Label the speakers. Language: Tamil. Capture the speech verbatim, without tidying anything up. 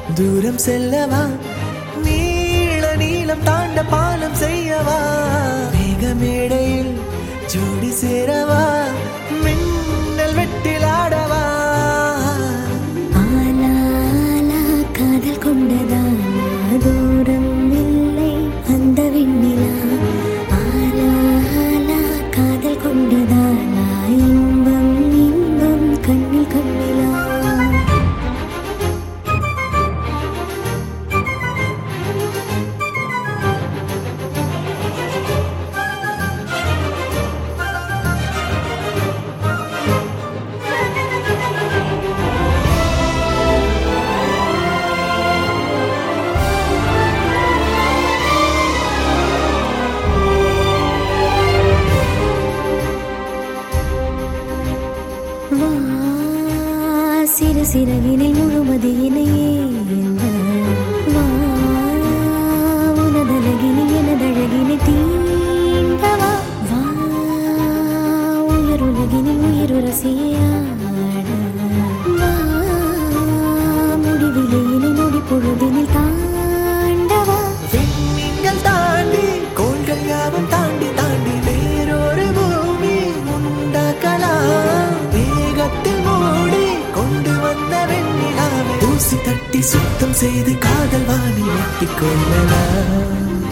Speaker 1: தூரம் செல்லவா நீள நீளம் தாண்ட பாலம் செய்யவா மேகமேடையில் ஜோடி சேரவா மின்னல் வெட்டில் ஆடவா
Speaker 2: ஆலா ஆலா காதல் கொண்டதானா தூரம் இல்லை அந்த விண்ணிலா ஆலா ஆலா காதல் கொண்டதானா இன்பம் இன்பம் கண்ணில் கண்ணிலா சிறு சிறகினில் முழுமதியினையே வா உனதழகினில் எனதழகினை தீண்டவா வா உயிருலகினில் உயிருரசியாட வா முடிவிலையினை நொடி பொழுதினில் தாண்டவா
Speaker 1: விண்மீன்கள் தாண்டி கோள்கள் யாவும் தாண்டி தாண்டி வேறொரு பூமி உண்டாக்கலாம் வேகத்தில் மூடி கொண்டு வந்த வெண்ணிலாவை தூசி தட்டி சுத்தம் செய்து காதல் வானில் வெட்டிக் கொள்ளலாம்.